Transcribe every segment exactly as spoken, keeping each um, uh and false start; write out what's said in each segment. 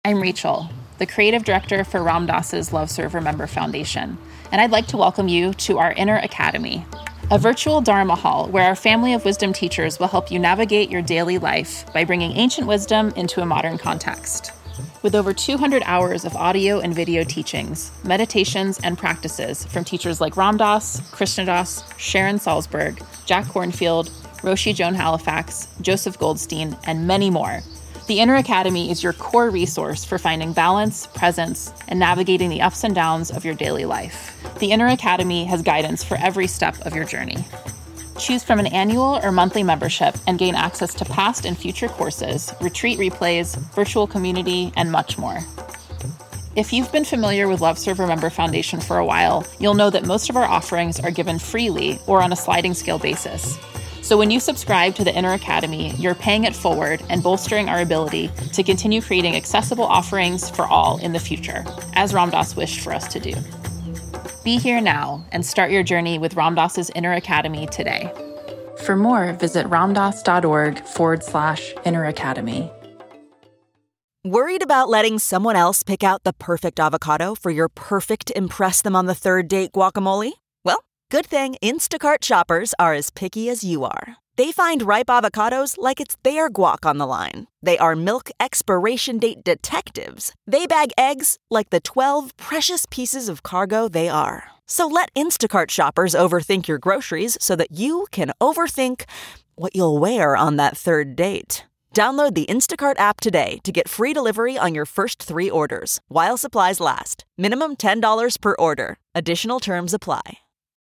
I'm Rachel, the creative director for Ram Dass's Love Serve Remember Foundation, and I'd like to welcome you to our Inner Academy, a virtual Dharma hall where our family of wisdom teachers will help you navigate your daily life by bringing ancient wisdom into a modern context. With over two hundred hours of audio and video teachings, meditations, and practices from teachers like Ram Dass, Krishna Das, Sharon Salzberg, Jack Kornfield, Roshi Joan Halifax, Joseph Goldstein, and many more, the Inner Academy is your core resource for finding balance, presence, and navigating the ups and downs of your daily life. The Inner Academy has guidance for every step of your journey. Choose from an annual or monthly membership and gain access to past and future courses, retreat replays, virtual community, and much more. If you've been familiar with Love Serve Remember Foundation for a while, you'll know that most of our offerings are given freely or on a sliding scale basis. So when you subscribe to the Inner Academy, you're paying it forward and bolstering our ability to continue creating accessible offerings for all in the future, as Ram Dass wished for us to do. Be here now and start your journey with Ram Dass's Inner Academy today. For more, visit ramdass.org forward slash Inner Academy. Worried about letting someone else pick out the perfect avocado for your perfect impress them on the third date guacamole? Well, good thing Instacart shoppers are as picky as you are. They find ripe avocados like it's their guac on the line. They are milk expiration date detectives. They bag eggs like the twelve precious pieces of cargo they are. So let Instacart shoppers overthink your groceries so that you can overthink what you'll wear on that third date. Download the Instacart app today to get free delivery on your first three orders, while supplies last. Minimum ten dollars per order. Additional terms apply.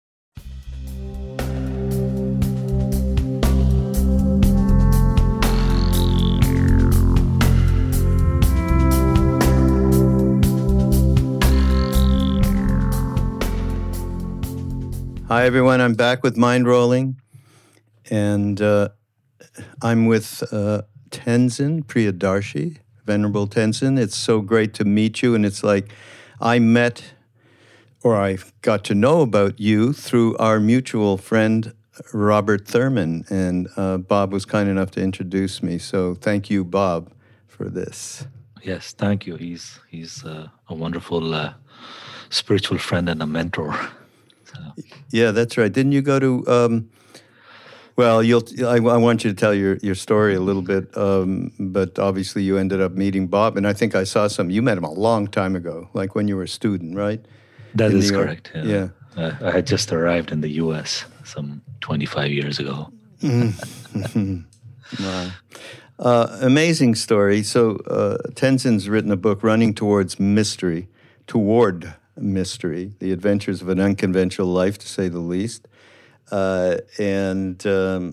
Hi, everyone. I'm back with Mind Rolling, and uh, I'm with uh, Tenzin Priyadarshi, Venerable Tenzin. It's so great to meet you, and it's like I met, or I got to know about you through our mutual friend, Robert Thurman, and uh, Bob was kind enough to introduce me, so thank you, Bob, for this. Yes, thank you. He's, he's uh, a wonderful uh, spiritual friend and a mentor. So. Yeah, that's right. Didn't you go to? Um, well, you'll. I, I want you to tell your, your story a little bit, um, but obviously you ended up meeting Bob, and I think I saw some. You met him a long time ago, like when you were a student, right? That in is correct. Yeah, yeah. Uh, I had just arrived in the U S some twenty-five years ago. Wow, uh, amazing story. So uh, Tenzin's written a book, Running Towards Mystery, toward. Mystery, The Adventures of an Unconventional Life, to say the least, uh, and um,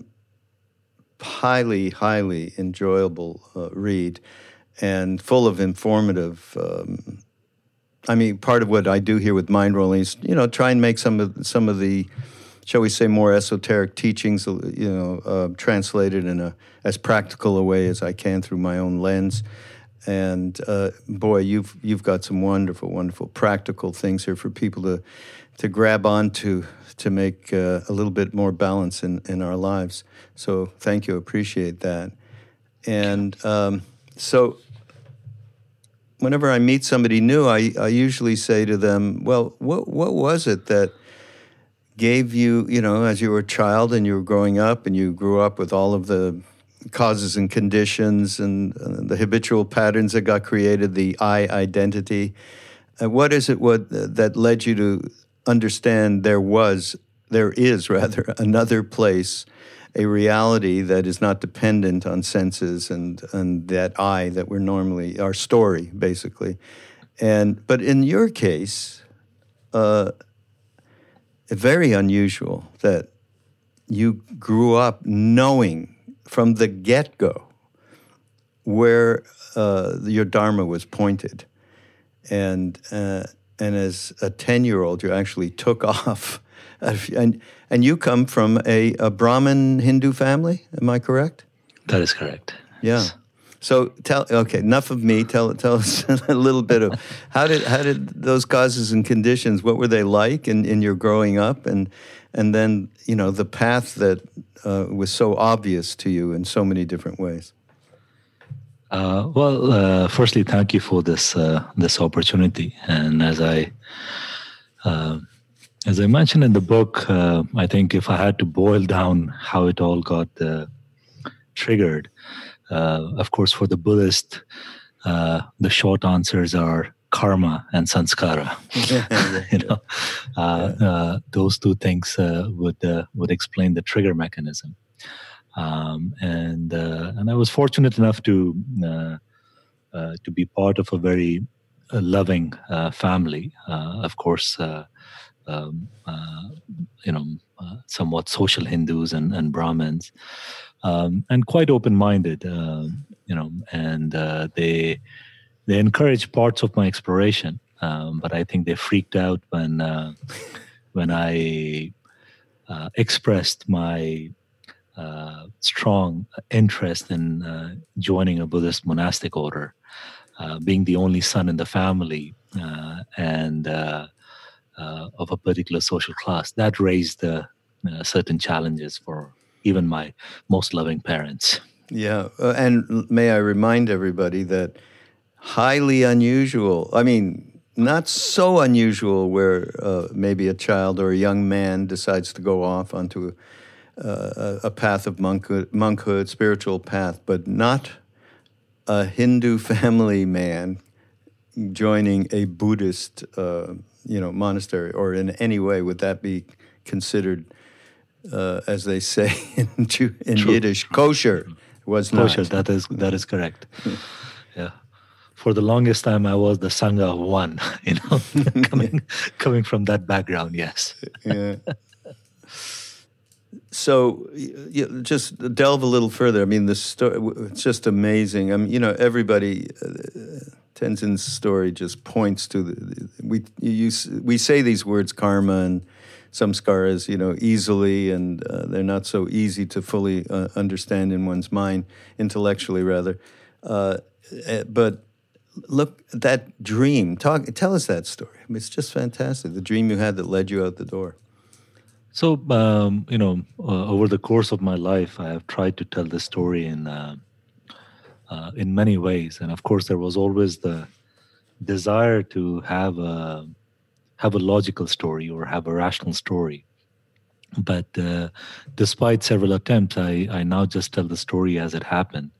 highly, highly enjoyable uh, read, and full of informative. Um, I mean, part of what I do here with Mind Rolling is, you know, try and make some of some of the, shall we say, more esoteric teachings, you know, uh, translated in a as practical a way as I can through my own lens. And uh, boy, you've you've got some wonderful, wonderful practical things here for people to to grab onto to make uh, a little bit more balance in, in our lives. So thank you, appreciate that. And um, so whenever I meet somebody new, I, I usually say to them, well, what what was it that gave you, you know, as you were a child and you were growing up and you grew up with all of the causes and conditions and uh, the habitual patterns that got created, the I identity. Uh, what is it what uh, that led you to understand there was, there is rather, another place, a reality that is not dependent on senses and, and that I that we're normally, our story, basically. And but in your case, uh, very unusual that you grew up knowing from the get-go where uh, your Dharma was pointed. And uh, and as a ten-year-old, you actually took off. And and you come from a, a Brahmin Hindu family, am I correct? That is correct. Yeah. Yes. So tell, okay, enough of me. Tell tell us a little bit of how did how did those causes and conditions, what were they like in, in your growing up? And and then, you know, the path that uh, was so obvious to you in so many different ways. Uh, well, uh, firstly, thank you for this uh, this opportunity. And as I uh, as I mentioned in the book, uh, I think if I had to boil down how it all got uh, triggered, uh, of course, for the Buddhist, uh, the short answers are karma and sanskara. you know, uh, yeah. uh, those two things uh, would uh, would explain the trigger mechanism. Um, and uh, and I was fortunate enough to uh, uh, to be part of a very uh, loving uh, family. Uh, of course, uh, um, uh, you know, uh, somewhat social Hindus and, and Brahmins, um, and quite open-minded. Uh, you know, and uh, they they encouraged parts of my exploration, um, but I think they freaked out when uh, when I uh, expressed my Uh, strong interest in uh, joining a Buddhist monastic order, uh, being the only son in the family, uh, and uh, uh, of a particular social class. That raised uh, uh, certain challenges for even my most loving parents. Yeah, uh, and may I remind everybody that highly unusual, I mean, not so unusual where uh, maybe a child or a young man decides to go off onto a Uh, a path of monkhood, monkhood, spiritual path, but not a Hindu family man joining a Buddhist, uh, you know, monastery, or in any way would that be considered, uh, as they say in, in Yiddish, kosher? It was not. Kosher. That is that is correct. Yeah. For the longest time, I was the sangha of one. You know, coming coming from that background. Yes. Yeah. So, you know, just delve a little further. I mean, the story, it's just amazing. I mean, you know, everybody, uh, Tenzin's story just points to, the, we you, we say these words, karma and samskaras, you know, easily, and uh, they're not so easy to fully uh, understand in one's mind, intellectually rather. Uh, but look, that dream, talk, tell us that story. I mean, it's just fantastic. The dream you had that led you out the door. So, um, you know, uh, over the course of my life, I have tried to tell this story in uh, uh, in many ways, and of course, there was always the desire to have a have a logical story or have a rational story. But uh, despite several attempts, I, I now just tell the story as it happened,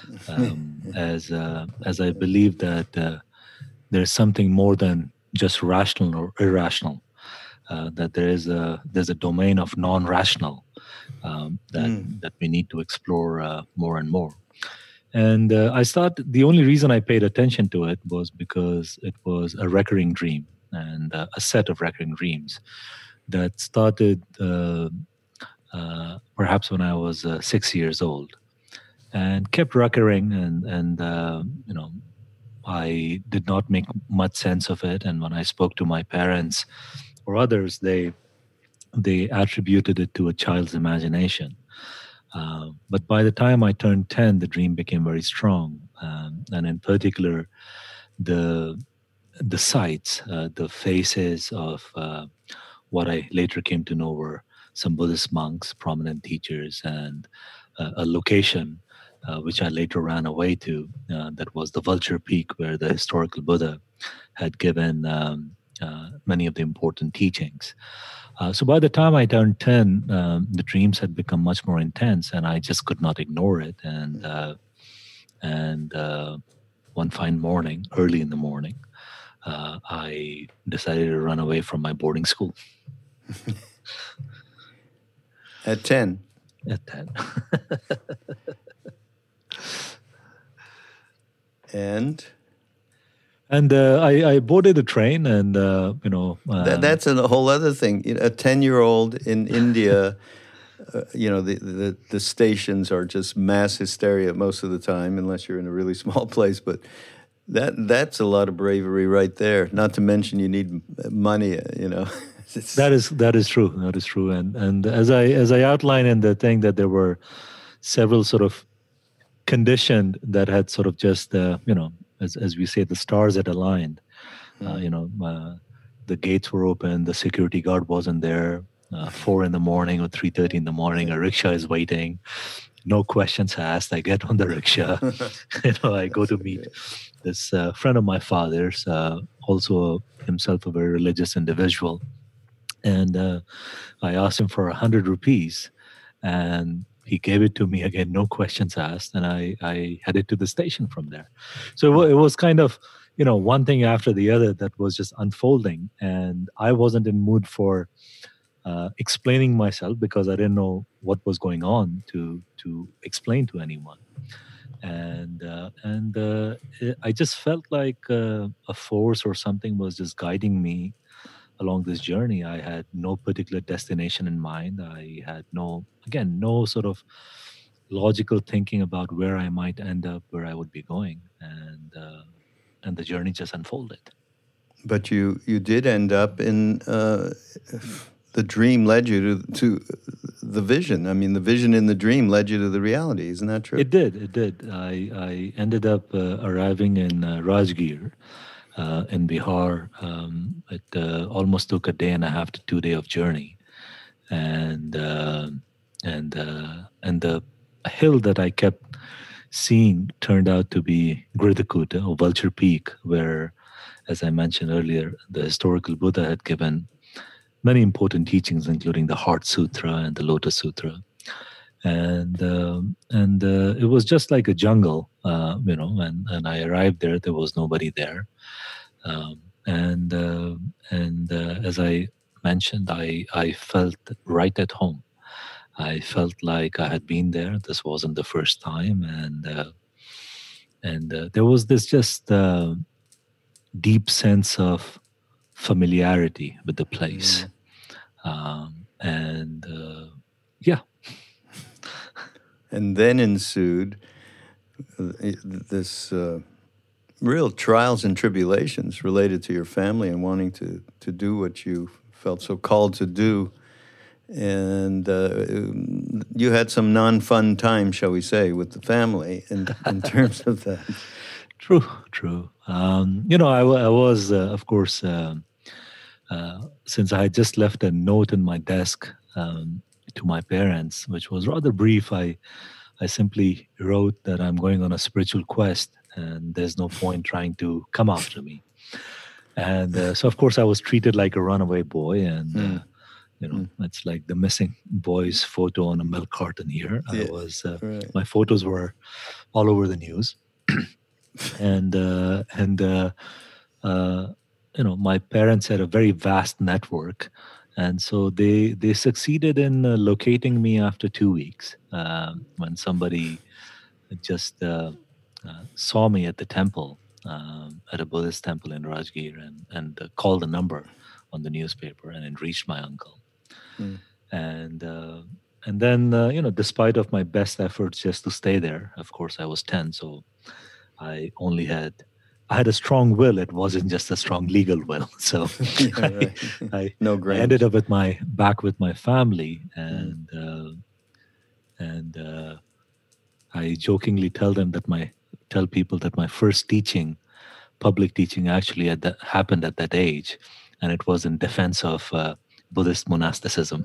um, as uh, as I believe that uh, there's something more than just rational or irrational. Uh, that there is a there's a domain of non-rational um, that mm. that we need to explore uh, more and more. And uh, I started. The only reason I paid attention to it was because it was a recurring dream and uh, a set of recurring dreams that started uh, uh, perhaps when I was uh, six years old, and kept recurring. And and uh, you know, I did not make much sense of it. And when I spoke to my parents or others, they they attributed it to a child's imagination. Uh, but by the time I turned ten, the dream became very strong, um, and in particular, the the sights, uh, the faces of uh, what I later came to know were some Buddhist monks, prominent teachers, and uh, a location uh, which I later ran away to. Uh, that was the Vulture Peak, where the historical Buddha had given Um, Uh, many of the important teachings. Uh, so by the time I turned ten, um, the dreams had become much more intense, and I just could not ignore it. And uh, and uh, one fine morning, early in the morning, uh, I decided to run away from my boarding school. At ten? At ten. And? And uh, I, I boarded the train, and uh, you know um, that, that's a whole other thing. You know, a ten-year-old in India, uh, you know, the, the the stations are just mass hysteria most of the time, unless you're in a really small place. But that that's a lot of bravery right there. Not to mention you need money. You know, that is that is true. That is true. And and as I as I outlined in the thing, that there were several sort of conditioned that had sort of just uh, you know. As, as we say, the stars had aligned. Uh, you know, uh, the gates were open, the security guard wasn't there, uh, four in the morning or three thirty in the morning. A rickshaw is waiting. No questions asked. I get on the rickshaw. you know, I go to meet this uh, friend of my father's, uh, also himself a very religious individual. And uh, I asked him for a hundred rupees, and he gave it to me again, no questions asked. And I, I headed to the station from there. So it, wa- it was kind of, you know, one thing after the other that was just unfolding. And I wasn't in mood for uh, explaining myself because I didn't know what was going on to to explain to anyone. And uh, and uh, it, I just felt like uh, a force or something was just guiding me along this journey. I had no particular destination in mind. I had no, again, no sort of logical thinking about where I might end up, where I would be going, and uh, and the journey just unfolded. But you you did end up in uh, the dream led you to to the vision. I mean, the vision in the dream led you to the reality. Isn't that true? It did. It did. I I ended up uh, arriving in uh, Rajgir. Uh, in Bihar, um, it uh, almost took a day and a half to two day of journey, and uh, and uh, and the hill that I kept seeing turned out to be Gridakut, or Vulture Peak, where, as I mentioned earlier, the historical Buddha had given many important teachings, including the Heart Sutra and the Lotus Sutra. And um, and uh, it was just like a jungle, uh, you know. And, and I arrived there; there was nobody there. Um, and uh, and uh, as I mentioned, I I felt right at home. I felt like I had been there. This wasn't the first time, and uh, and uh, there was this just uh, deep sense of familiarity with the place, mm. um, and uh, yeah. And then ensued this uh, real trials and tribulations related to your family and wanting to, to do what you felt so called to do. And uh, you had some non-fun time, shall we say, with the family in, in terms of that. True, true. Um, you know, I, I was, uh, of course, uh, uh, since I had just left a note in my desk um, to my parents, which was rather brief, I I simply wrote that I'm going on a spiritual quest and there's no point trying to come after me. And uh, so, of course, I was treated like a runaway boy. And, mm. uh, you know, mm. it's like the missing boy's photo on a milk carton here. Yeah, I was, uh, right. My photos were all over the news. and, uh, and uh, uh, you know, my parents had a very vast network. And so they they succeeded in uh, locating me after two weeks um, when somebody just uh, uh, saw me at the temple, um, at a Buddhist temple in Rajgir, and, and uh, called a number on the newspaper, and it reached my uncle. Mm. And uh, and then, uh, you know, despite of my best efforts just to stay there, of course, I was ten, so I only had... I had a strong will. It wasn't just a strong legal will. So yeah, right. I, I, no I ended up with my back with my family, and mm. uh, and uh, I jokingly tell them that my tell people that my first teaching, public teaching, actually at that, happened at that age, and it was in defense of uh, Buddhist monasticism.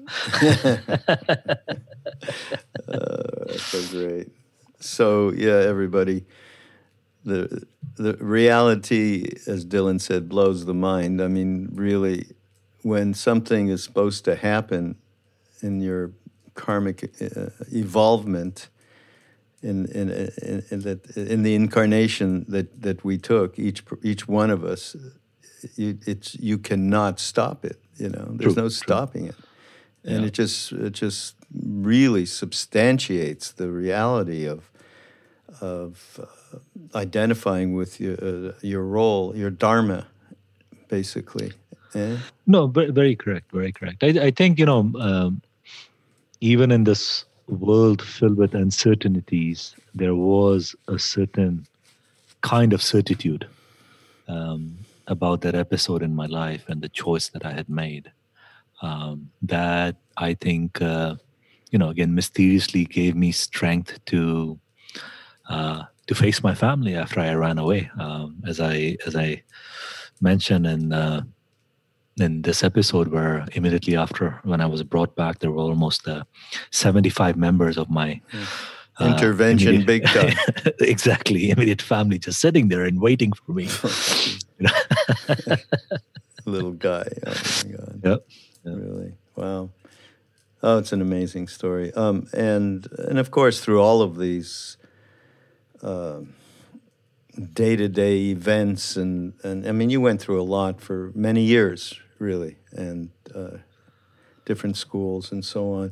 uh, so great. So yeah, everybody. The the reality, as Dylan said, blows the mind. I mean, really, when something is supposed to happen in your karmic uh, evolvement, in in in, in, that, in the incarnation that, that we took, each each one of us, you, it's you cannot stop it. You know, there's true, no stopping true. it, and yeah. it just it just really substantiates the reality of of. Uh, identifying with your uh, your role, your dharma, basically. Eh? No, very, very correct, very correct. I, I think, you know, um, even in this world filled with uncertainties, there was a certain kind of certitude um, about that episode in my life and the choice that I had made. Um, that I think, uh, you know, again, mysteriously gave me strength to. Uh, to face my family after I ran away. Um, as I as I mentioned in uh, in this episode where immediately after when I was brought back, there were almost uh, seventy-five members of my uh, intervention, big time. Exactly, immediate family just sitting there and waiting for me. You know? Little guy. Oh my God. Yep. Yep. Really? Wow. Oh, it's an amazing story. Um, and and of course, through all of these uh, day-to-day events, and, and I mean, you went through a lot for many years, really, and uh, different schools and so on.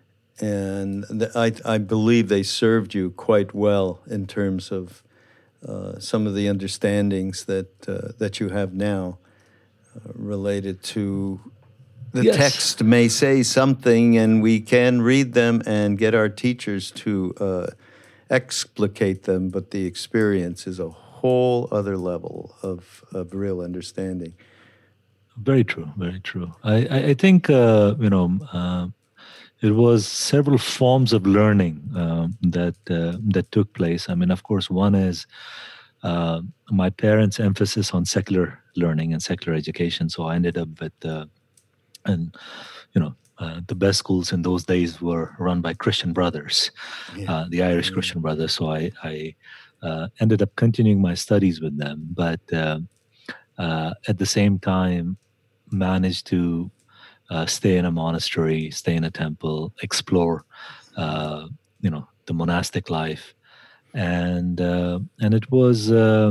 And th- I, I believe they served you quite well in terms of uh, some of the understandings that uh, that you have now uh, related to the yes. text may say something, and we can read them and get our teachers to uh, explicate them, but the experience is a whole other level of, of real understanding. Very true, very true. I, I, I think, uh, you know, uh, it was several forms of learning um, that uh, that took place. I mean, of course, one is uh, my parents' emphasis on secular learning and secular education. So I ended up with, uh, and you know, uh, the best schools in those days were run by Christian Brothers, yeah. uh, the Irish yeah. Christian Brothers. So I, I uh, ended up continuing my studies with them, but uh, uh, at the same time, managed to Uh, stay in a monastery, stay in a temple, explore, uh, you know, the monastic life, and uh, and it was, uh,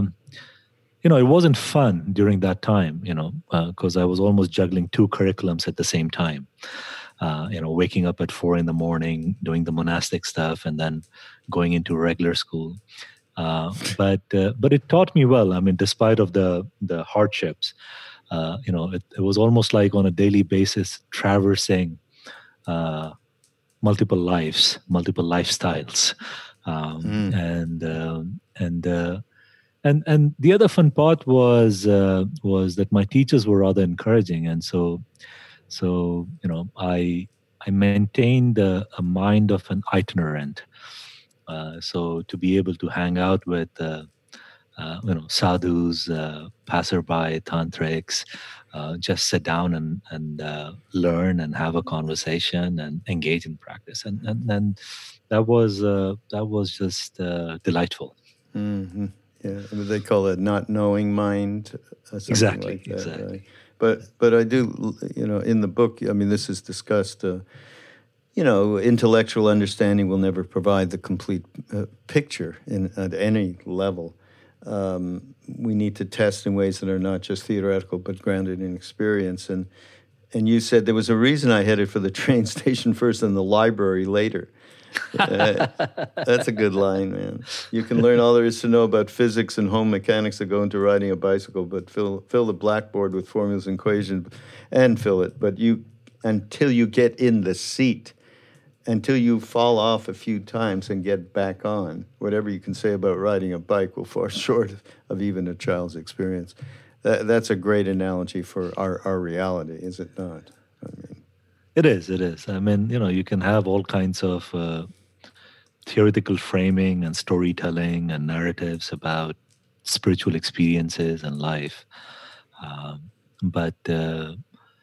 you know, it wasn't fun during that time, you know, because uh, I was almost juggling two curriculums at the same time. Uh, you know, waking up at four in the morning, doing the monastic stuff, and then going into regular school. Uh, but uh, but it taught me well. I mean, despite of the the hardships. Uh, you know, it, it was almost like on a daily basis traversing uh, multiple lives, multiple lifestyles, um, mm. and um, and uh, and and the other fun part was uh, was that my teachers were rather encouraging, and so so you know, I I maintained a, a mind of an itinerant, uh, so to be able to hang out with. Uh, Uh, you know, sadhus, uh, passerby, tantrics, uh, just sit down and and uh, learn and have a conversation and engage in practice, and and, and that was uh, that was just uh, delightful. Mm-hmm. Yeah, I mean, they call it not knowing mind, uh, something exactly, like that. Exactly. Right? But but I do, you know, in the book, I mean, this is discussed. Uh, you know, intellectual understanding will never provide the complete uh, picture in at any level. Um, we need to test in ways that are not just theoretical, but grounded in experience. And and you said there was a reason I headed for the train station first and the library later. Uh, that's a good line, man. You can learn all there is to know about physics and home mechanics that go into riding a bicycle, but fill fill the blackboard with formulas and equations, and fill it. But you until you get in the seat. Until you fall off a few times and get back on, whatever you can say about riding a bike will fall short of even a child's experience. That, that's a great analogy for our, our reality, is it not? I mean, it is, it is. I mean, you know, you can have all kinds of uh, theoretical framing and storytelling and narratives about spiritual experiences and life. Um, but uh,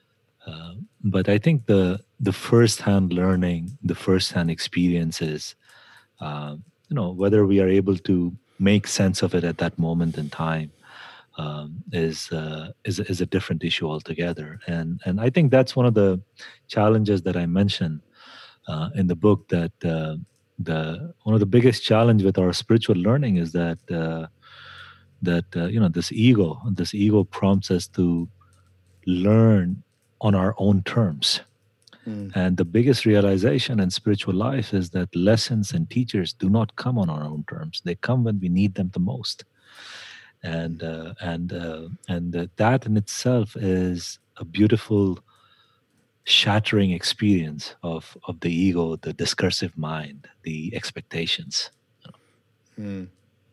uh, but I think the the first-hand learning, the first-hand experiences, uh, you know, whether we are able to make sense of it at that moment in time, um, is uh, is is a different issue altogether. And and I think that's one of the challenges that I mentioned uh, in the book. That uh, the one of the biggest challenge with our spiritual learning is that uh, that uh, you know this ego, this ego prompts us to learn on our own terms. Mm. And the biggest realization in spiritual life is that lessons and teachers do not come on our own terms. They come when we need them the most. And uh, and uh, and uh, that in itself is a beautiful, shattering experience of, of the ego, the discursive mind, the expectations. Mm.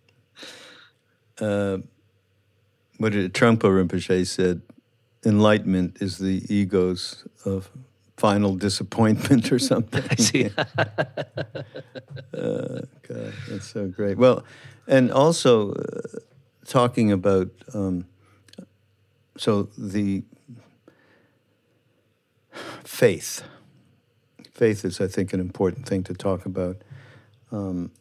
Uh, what did Trungpa Rinpoche said? Enlightenment is the ego's of final disappointment or something. I see. uh, God, that's so great. Well, and also uh, talking about um, so the faith. Faith is, I think, an important thing to talk about. Um,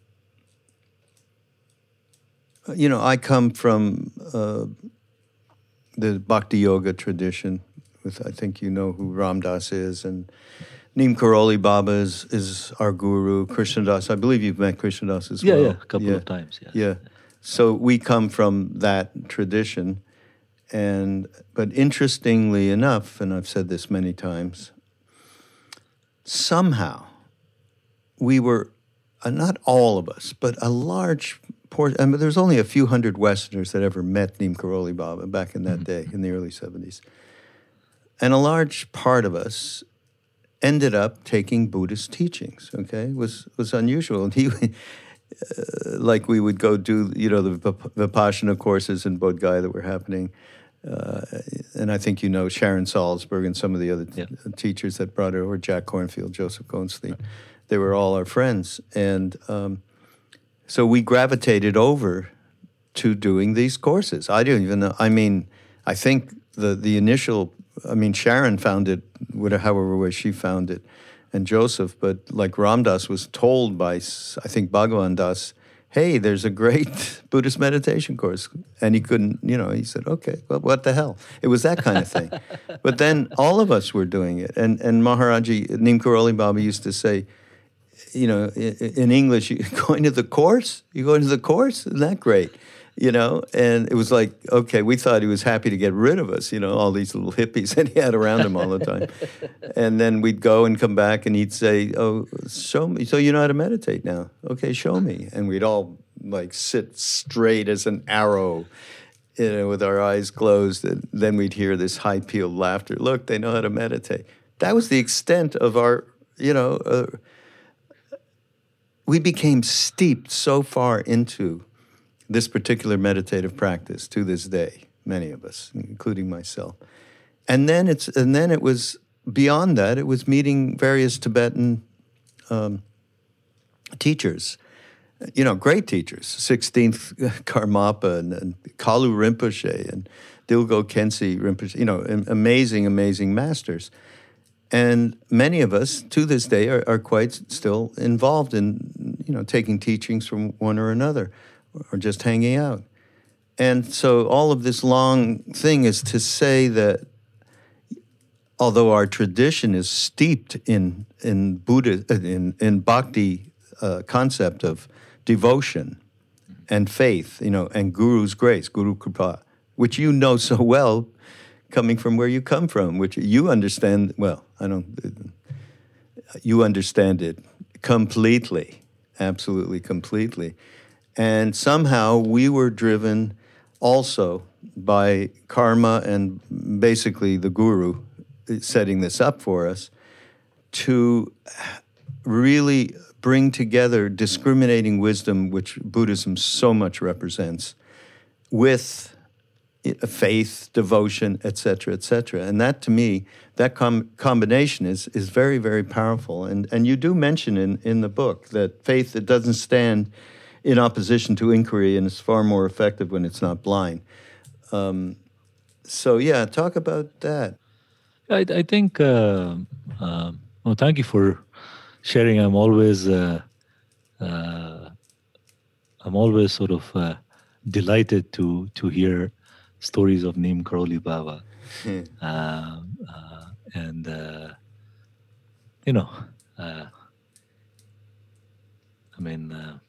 you know, I come from uh, the Bhakti Yoga tradition. With, I think you know who Ram Dass is, and Neem Karoli Baba is, is our guru. Krishna Das, I believe you've met Krishna Das as yeah, well. Yeah, a couple yeah. of times. Yes. Yeah. So we come from that tradition. And but interestingly enough, and I've said this many times, somehow we were, uh, not all of us, but a large portion, I mean, there's only a few hundred Westerners that ever met Neem Karoli Baba back in that mm-hmm. day, in the early seventies. And a large part of us ended up taking Buddhist teachings, okay? It was, was unusual. And he... Uh, like we would go do, you know, the Vipassana courses in Bodh Gaya that were happening. Uh, and I think you know Sharon Salzberg and some of the other t- yeah. teachers that brought her, or Jack Kornfield, Joseph Goldstein. Right. They were all our friends. And um, so we gravitated over to doing these courses. I didn't even know. I mean, I think the, the initial, I mean, Sharon found it, whatever, however way she found it, and Joseph, but like Ram Dass was told by, I think, Bhagavan Das, hey, there's a great Buddhist meditation course. And he couldn't, you know, he said, okay, well, what the hell? It was that kind of thing. But then all of us were doing it. And and Maharaji, Neem Karoli Baba used to say, you know, in, in English, you going to the course? You going to the course? Isn't that great? You know, and it was like, okay, we thought he was happy to get rid of us, you know, all these little hippies that he had around him all the time. And then we'd go and come back and he'd say, oh, show me. So you know how to meditate now? Okay, show me. And we'd all like sit straight as an arrow, you know, with our eyes closed. And then we'd hear this high-pealed laughter. Look, they know how to meditate. That was the extent of our, you know, uh, we became steeped so far into this particular meditative practice to this day, many of us, including myself. And then it's and then it was beyond that. It was meeting various Tibetan um, teachers, you know, great teachers, sixteenth Karmapa and, and Kalu Rinpoche and Dilgo Khyentse Rinpoche, you know, amazing, amazing masters. And many of us, to this day, are, are quite still involved in, you know, taking teachings from one or another, or just hanging out. And so all of this long thing is to say that although our tradition is steeped in in Buddha, in, in bhakti uh, concept of devotion and faith, you know, and Guru's grace, Guru Kripa, which you know so well coming from where you come from, which you understand, well, I don't, you understand it completely, absolutely completely. And somehow we were driven also by karma and basically the guru setting this up for us to really bring together discriminating wisdom, which Buddhism so much represents, with faith, devotion, et cetera, et cetera. And that, to me, that com- combination is is very, very powerful. And and you do mention in, in the book that faith, it doesn't stand in opposition to inquiry, and it's far more effective when it's not blind. Um, so, yeah, talk about that. I, I think, uh, uh, well, thank you for sharing. I'm always, uh, uh, I'm always sort of uh, delighted to to hear stories of Neem Karoli Baba. Hmm. Uh, uh, and, uh, you know, uh, I mean, uh,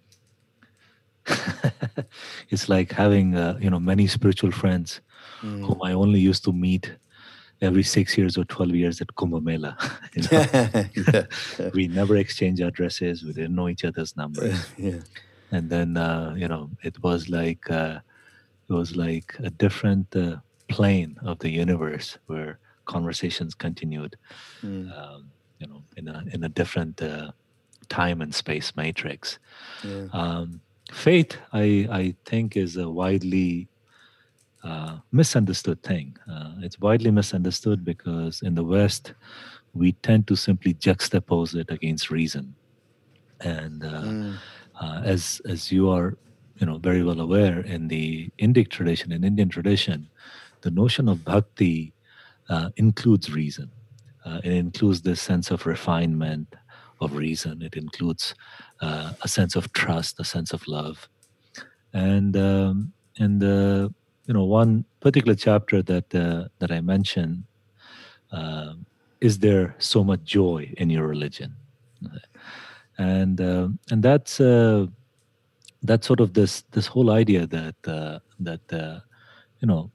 it's like having, uh, you know, many spiritual friends mm. whom I only used to meet every six years or twelve years at Kumbh Mela. You know? yeah. We never exchanged addresses. We didn't know each other's numbers. yeah. And then, uh, you know, it was like, uh, it was like a different uh, plane of the universe where conversations continued, mm. um, you know, in a, in a different uh, time and space matrix. Yeah. Um, Faith, I, I think, is a widely uh, misunderstood thing. Uh, it's widely misunderstood because in the West, we tend to simply juxtapose it against reason. And uh, mm. uh, as as you are, you know, very well aware, in the Indic tradition, in Indian tradition, the notion of bhakti uh, includes reason. Uh, it includes this sense of refinement, of reason. It includes uh, a sense of trust, a sense of love. And um, and uh, you know, one particular chapter that uh, that I mentioned, uh, is there so much joy in your religion? And uh, and that's uh, that's sort of this this whole idea that uh, that uh, you know,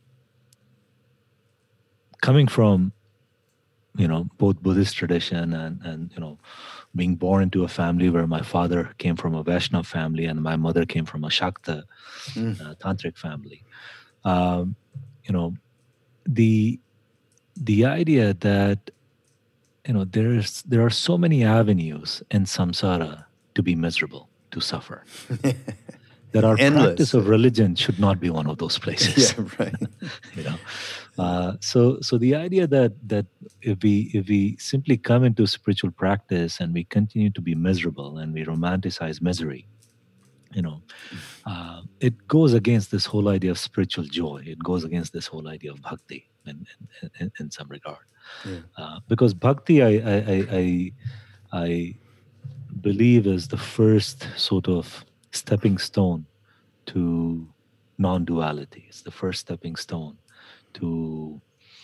coming from, you know, both Buddhist tradition and and you know, being born into a family where my father came from a Vaishnava family and my mother came from a Shakta mm. uh, tantric family. Um, you know, the the idea that, you know, there's there are so many avenues in samsara to be miserable, to suffer. That our Endless. Practice of religion should not be one of those places. Yeah, right. You know, uh, so so the idea that that if we if we simply come into spiritual practice and we continue to be miserable and we romanticize misery, you know, uh, it goes against this whole idea of spiritual joy. It goes against this whole idea of bhakti in in, in, in some regard. Yeah. Uh, because bhakti, I I, I I I believe, is the first sort of stepping stone to non-duality. It's the first stepping stone to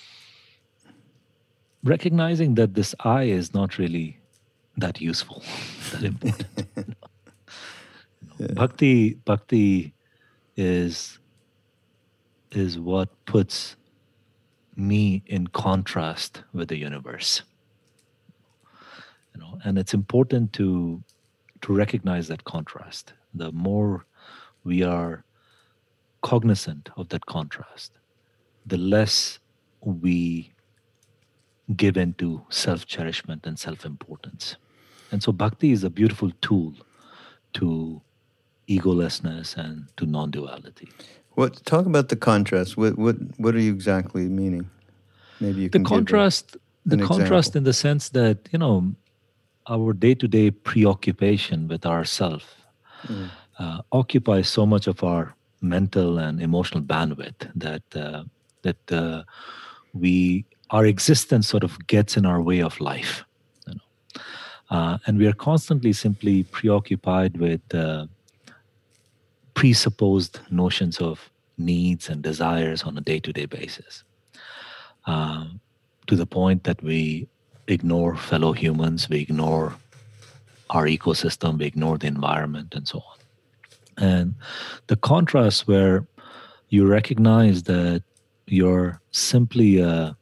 recognizing that this I is not really that useful, that important. You know? You know, yeah. Bhakti, bhakti is is what puts me in contrast with the universe. You know, and it's important to to recognize that contrast. The more we are cognizant of that contrast, the less we give into self-cherishment and self-importance. And so bhakti is a beautiful tool to egolessness and to non-duality. What talk about the contrast? What what what are you exactly meaning? Maybe you can the contrast. Give the contrast example. In the sense that, you know, our day-to-day preoccupation with ourself mm. uh, occupies so much of our mental and emotional bandwidth that uh, that uh, we our existence sort of gets in our way of life, you know, uh, and we are constantly simply preoccupied with uh, presupposed notions of needs and desires on a day-to-day basis, uh, to the point that we ignore fellow humans, we ignore our ecosystem, we ignore the environment, and so on. And the contrast where you recognize that you're simply a,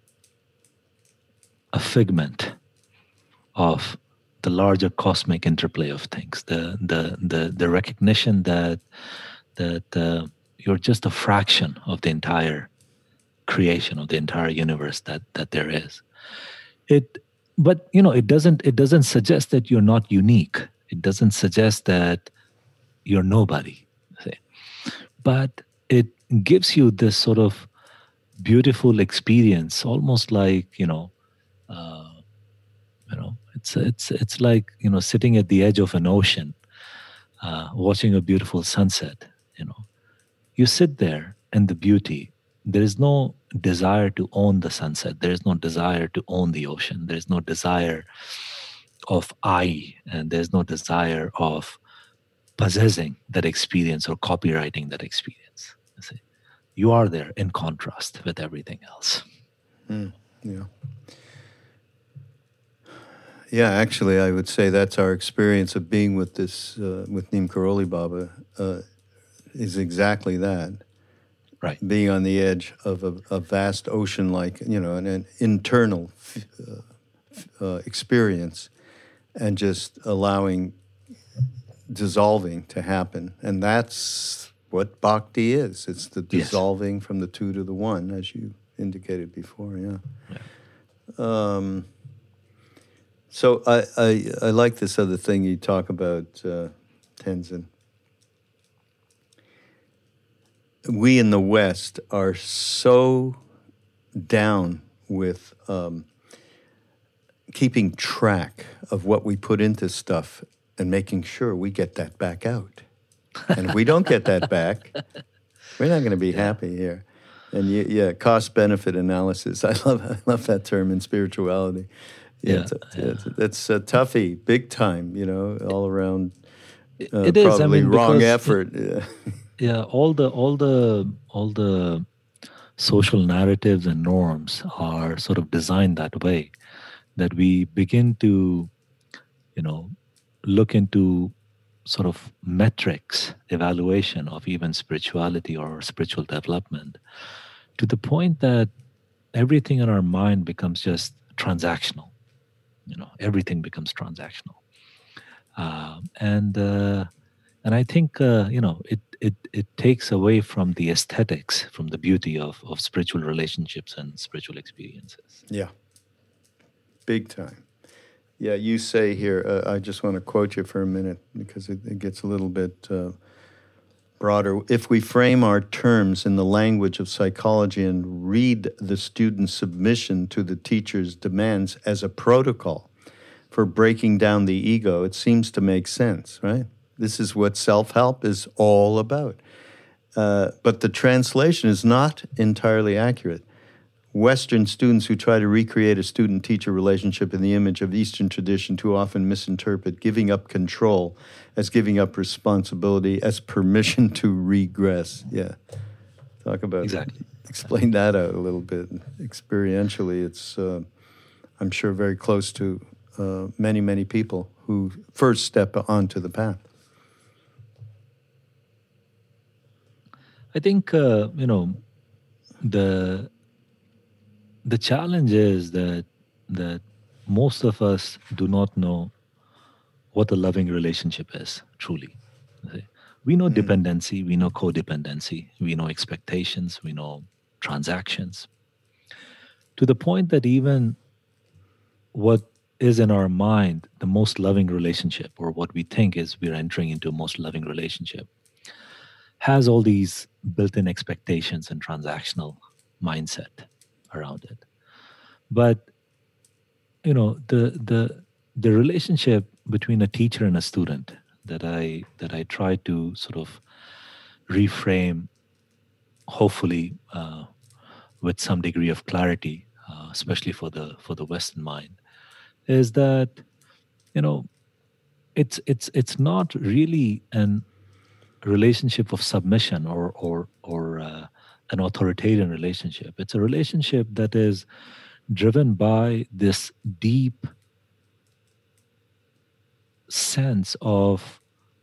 a figment of the larger cosmic interplay of things, the the the, the recognition that that uh, you're just a fraction of the entire creation, of the entire universe that that there is. It, but you know, it doesn't it doesn't suggest that you're not unique. It doesn't suggest that you're nobody. Say. But it gives you this sort of beautiful experience, almost like, you know, uh, you know, it's it's it's like, you know, sitting at the edge of an ocean, uh, watching a beautiful sunset. You know, you sit there and the beauty. There is no desire to own the sunset. There is no desire to own the ocean. There is no desire of I, and there's no desire of possessing that experience or copywriting that experience. You see, you are there in contrast with everything else. Mm, yeah. Yeah, actually, I would say that's our experience of being with this, uh, with Neem Karoli Baba, uh, is exactly that. Right. Being on the edge of a, a vast ocean, like, you know, an, an internal uh, uh, experience, and just allowing dissolving to happen. And that's what bhakti is. It's the dissolving yes. from the two to the one, as you indicated before, yeah. yeah. Um, so I, I, I like this other thing you talk about, uh, Tenzin. We in the West are so down with um, keeping track of what we put into stuff and making sure we get that back out. And if we don't get that back, we're not going to be yeah. happy here. And y- yeah, cost-benefit analysis. I love I love that term in spirituality. Yeah, Yeah, it's, yeah. it's, it's a toughie, big time. You know, all around. Uh, It is. I probably mean, wrong because effort. Yeah. yeah, all the all the all the social narratives and norms are sort of designed that way, that we begin to, you know, look into sort of metrics, evaluation of even spirituality or spiritual development, to the point that everything in our mind becomes just transactional. You know, everything becomes transactional, um, and uh, and I think uh, you know it it it takes away from the aesthetics, from the beauty of of spiritual relationships and spiritual experiences. Yeah, big time. Yeah, you say here, uh, I just want to quote you for a minute because it, it gets a little bit uh, broader. If we frame our terms in the language of psychology and read the student's submission to the teacher's demands as a protocol for breaking down the ego, it seems to make sense, right? This is what self-help is all about. Uh, but the translation is not entirely accurate. Western students who try to recreate a student-teacher relationship in the image of Eastern tradition too often misinterpret giving up control as giving up responsibility, as permission to regress. Yeah. Talk about Exactly. Explain that out a little bit. Experientially, it's, uh, I'm sure, very close to uh, many, many people who first step onto the path. I think uh, you know the the challenge is that that most of us do not know what a loving relationship is truly. Okay? We know dependency, we know codependency, we know expectations, we know transactions, to the point that even what is in our mind the most loving relationship, or what we think is we're entering into a most loving relationship, has all these built-in expectations and transactional mindset around it. But you know, the the the relationship between a teacher and a student that I that I try to sort of reframe, hopefully uh, with some degree of clarity, uh, especially for the for the Western mind, is that you know it's it's it's not really an relationship of submission or or or uh, an authoritarian relationship. It's a relationship that is driven by this deep sense of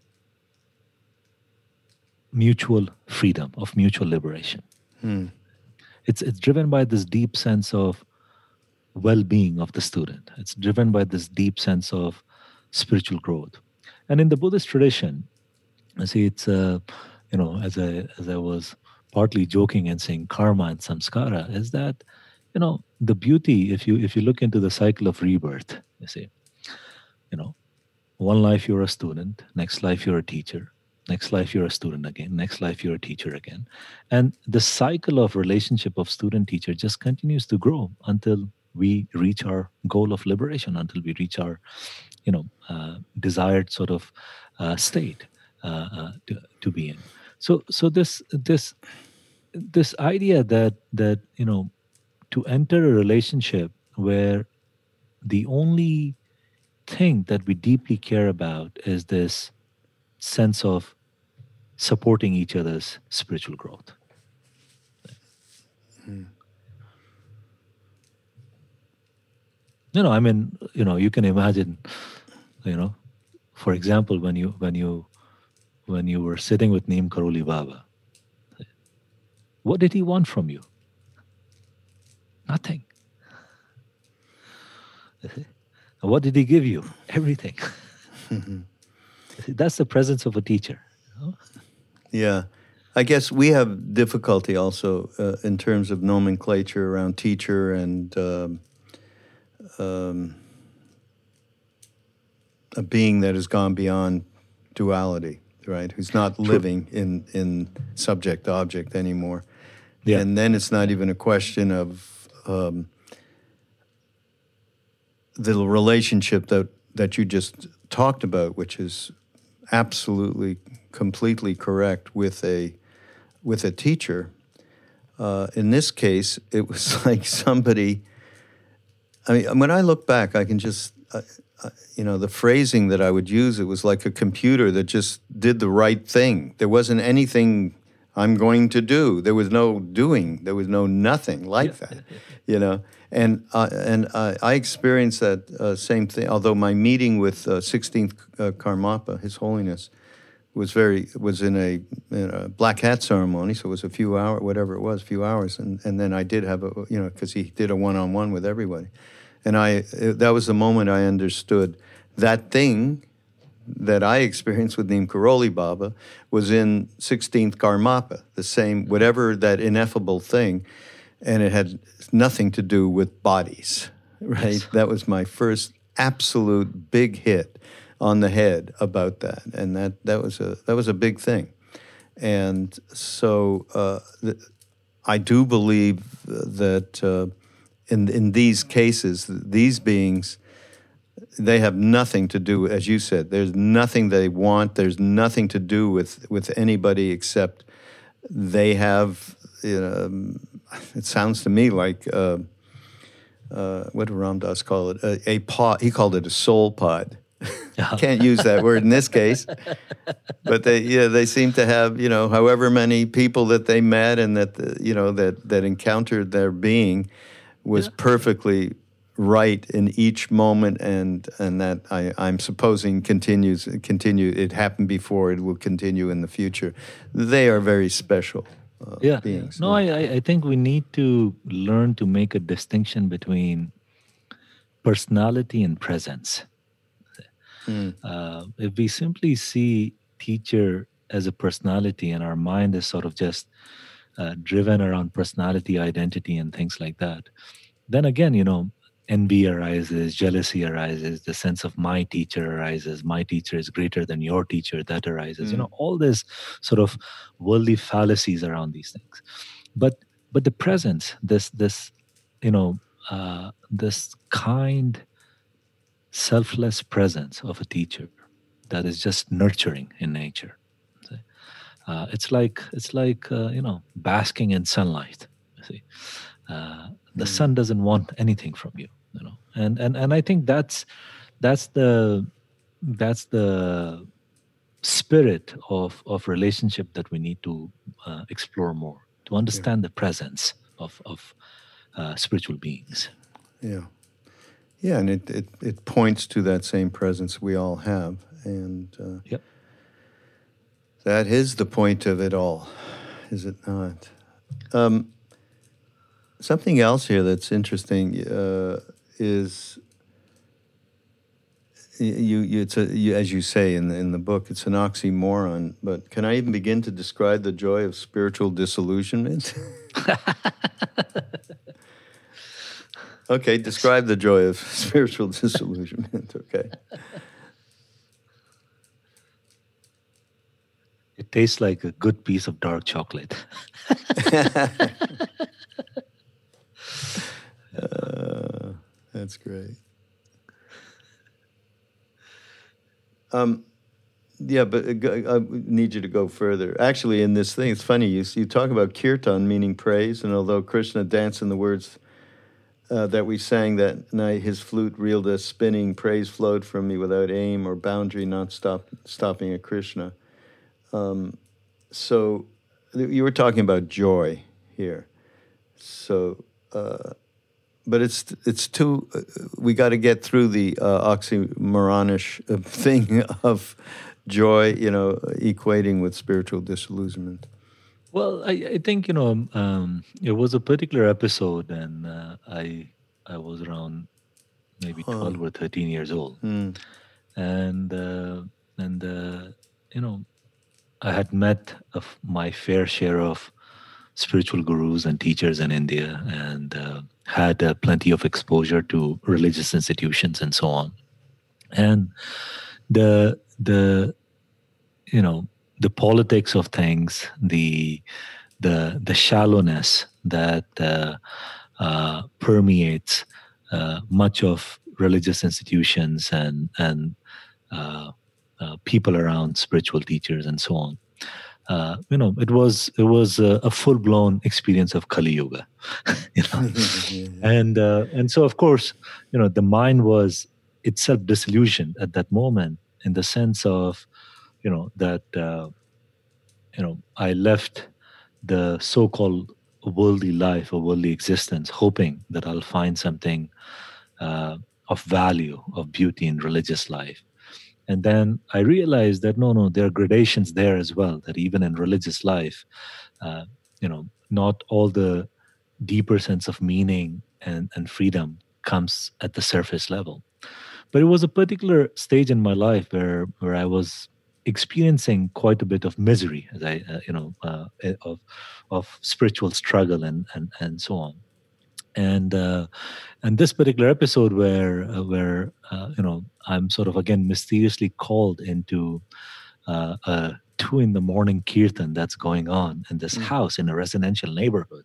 mutual freedom, of mutual liberation. Hmm. It's it's driven by this deep sense of well-being of the student. It's driven by this deep sense of spiritual growth. And in the Buddhist tradition, I see it's uh, you know, as I as I was partly joking and saying karma and samskara, is that you know the beauty, if you if you look into the cycle of rebirth, you see, you know, one life you're a student, next life you're a teacher, next life you're a student again, next life you're a teacher again. And the cycle of relationship of student-teacher just continues to grow until we reach our goal of liberation, until we reach our, you know, uh, desired sort of uh, state uh, uh, to, to be in. So, so this this this idea that that you know, to enter a relationship where the only thing that we deeply care about is this sense of supporting each other's spiritual growth. Mm. You know, I mean, you know, you can imagine, you know, for example, when you when you when you were sitting with Neem Karoli Baba, what did he want from you? Nothing. What did he give you? Everything. That's the presence of a teacher. You know? Yeah. I guess we have difficulty also uh, in terms of nomenclature around teacher and um, um, a being that has gone beyond duality, right? Who's not True. living in, in subject-object anymore. Yeah. And then it's not even a question of um, the relationship that, that you just talked about, which is absolutely, completely correct with a with a teacher. uh, in this case, it was like somebody. I mean, when I look back, I can just, uh, uh, you know, the phrasing that I would use, it was like a computer that just did the right thing. There wasn't anything I'm going to do. There was no doing. There was no nothing like yeah. that, you know. And uh, and uh, I experienced that uh, same thing. Although my meeting with uh, sixteenth uh, Karmapa, His Holiness, was very was in a, in a black hat ceremony. So it was a few hours, whatever it was, a few hours. And and then I did have a, you know, because he did a one on one with everybody. And I it, that was the moment I understood that thing that I experienced with Neem Karoli Baba was in sixteenth Karmapa, the same, whatever that ineffable thing, and it had nothing to do with bodies, right? Yes. That was my first absolute big hit on the head about that, and that, that was a that was a big thing. And so uh, th- I do believe that uh, in in these cases, these beings, they have nothing to do, as you said, there's nothing they want, there's nothing to do with, with anybody except they have, you know, it sounds to me like, uh, uh, what did Ram Dass call it? A, a pod, he called it a soul pod. Can't use that word in this case. But they, yeah, they seem to have, you know, however many people that they met and that, the, you know, that, that encountered their being was yeah. perfectly right in each moment, and and that I, I'm supposing continues continue. It happened before; it will continue in the future. They are very special uh, yeah. beings. No, I I think we need to learn to make a distinction between personality and presence. Mm. Uh, if we simply see teacher as a personality, and our mind is sort of just uh, driven around personality, identity, and things like that, then again, you know. Envy arises, jealousy arises, the sense of my teacher arises, my teacher is greater than your teacher, that arises. Mm. You know, all this sort of worldly fallacies around these things. But but the presence, this this, you know, uh, this kind, selfless presence of a teacher that is just nurturing in nature. Uh, it's like it's like uh, you know, basking in sunlight. You see. Uh, the mm. sun doesn't want anything from you, you know, and and and I think that's that's the that's the spirit of of relationship that we need to uh, explore more, to understand yeah. the presence of of uh, spiritual beings. Yeah, yeah, and it, it it points to that same presence we all have, and uh, yep. that is the point of it all, is it not? Um, Something else here that's interesting uh, is you, you, it's a, you, as you say in the, in the book, it's an oxymoron. But can I even begin to describe the joy of spiritual disillusionment? Okay, describe the joy of spiritual disillusionment. Okay. It tastes like a good piece of dark chocolate. Uh, that's great. Um, yeah, but I need you to go further. Actually, in this thing, it's funny. You you talk about kirtan, meaning praise, and although Krishna danced in the words uh, that we sang that night, his flute reeled us spinning, praise flowed from me without aim or boundary, not stop stopping at Krishna. Um, so you were talking about joy here. So. Uh, But it's it's too. Uh, we got to get through the uh, oxymoronish thing of joy, you know, equating with spiritual disillusionment. Well, I, I think you know um, it was a particular episode, and uh, I I was around maybe twelve huh. or thirteen years old, mm. and uh, and uh, you know I had met a, my fair share of spiritual gurus and teachers in India, and uh, had uh, plenty of exposure to religious institutions and so on. And the the you know the politics of things, the the the shallowness that uh, uh, permeates uh, much of religious institutions and and uh, uh, people around spiritual teachers and so on. uh, you know, it was it was a, a full blown experience of Kali Yuga, you know, and uh, and so of course, you know, the mind was itself disillusioned at that moment in the sense of, you know, that uh, you know I left the so-called worldly life or worldly existence, hoping that I'll find something uh, of value, of beauty in religious life. And then I realized that no, no, there are gradations there as well. That even in religious life, uh, you know, not all the deeper sense of meaning and, and freedom comes at the surface level. But it was a particular stage in my life where where I was experiencing quite a bit of misery, as I, uh, you know, uh, of of spiritual struggle and and and so on. And uh, and this particular episode where uh, where uh, you know I'm sort of again mysteriously called into uh, a two in the morning kirtan that's going on in this mm. house in a residential neighborhood,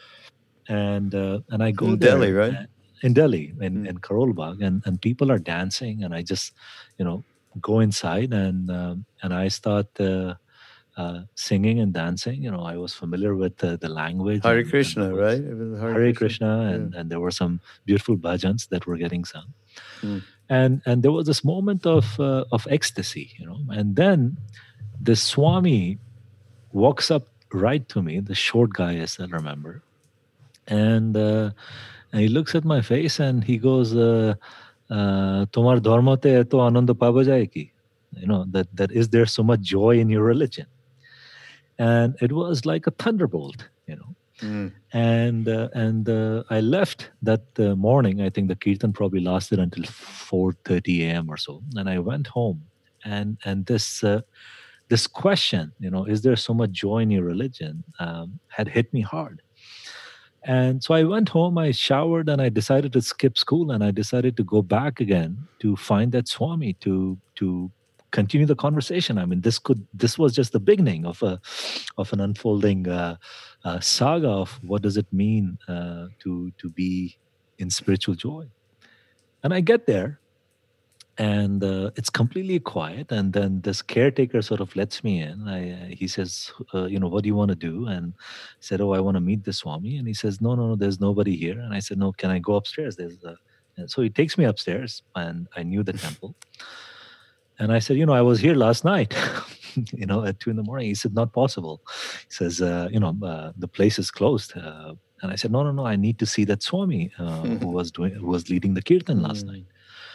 and uh, and I go in there, Delhi, right? Uh, in Delhi, in, mm. in Karol Bagh, and and people are dancing, and I just you know go inside and um, and I start. Uh, Uh, singing and dancing, you know, I was familiar with uh, the language. Hare and, Krishna, and right? It was Hare, Hare Krishna, Krishna and, yeah. and there were some beautiful bhajans that were getting sung, mm. and and there was this moment of uh, of ecstasy, you know. And then the Swami walks up right to me, the short guy, I still remember, and uh, and he looks at my face and he goes, uh, uh, "Tomar dharmate eto ananda paba jaye ki?" You know, that that is there so much joy in your religion? And it was like a thunderbolt, you know. Mm. And uh, and uh, I left that uh, morning. I think the kirtan probably lasted until four thirty a.m. or so. And I went home, and and this uh, this question, you know, is there so much joy in your religion, um, had hit me hard. And so I went home, I showered, and I decided to skip school, and I decided to go back again to find that Swami to to. continue the conversation. I mean, this could this was just the beginning of a of an unfolding uh, uh, saga of what does it mean uh, to to be in spiritual joy. And I get there, and uh, it's completely quiet. And then this caretaker sort of lets me in. I, uh, he says, uh, "You know, what do you want to do?" And I said, "Oh, I want to meet the Swami." And he says, "No, no, no, there's nobody here." And I said, "No, can I go upstairs?" There's a... And so he takes me upstairs, and I knew the temple. And I said, you know, I was here last night, you know, at two in the morning. He said, not possible. He says, uh, you know, uh, the place is closed. Uh, and I said, no, no, no, I need to see that Swami uh, who was doing, who was leading the kirtan last night.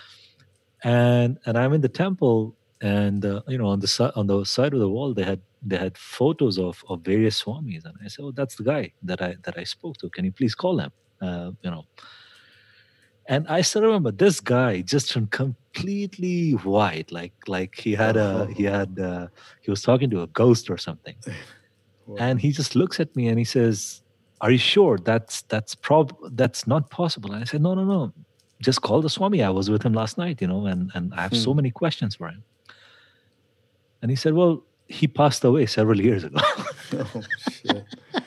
And and I'm in the temple, and uh, you know, on the si- on the side of the wall, they had they had photos of of various Swamis. And I said, oh, that's the guy that I that I spoke to. Can you please call him? Uh, you know. And I still remember this guy just turned completely white, like like he had a he had uh, he was talking to a ghost or something. Wow. And he just looks at me and he says, "Are you sure that's that's prob that's not possible?" And I said, "No, no, no, just call the Swami. I was with him last night, you know, and and I have hmm. so many questions for him." And he said, "Well, he passed away several years ago." Oh shit!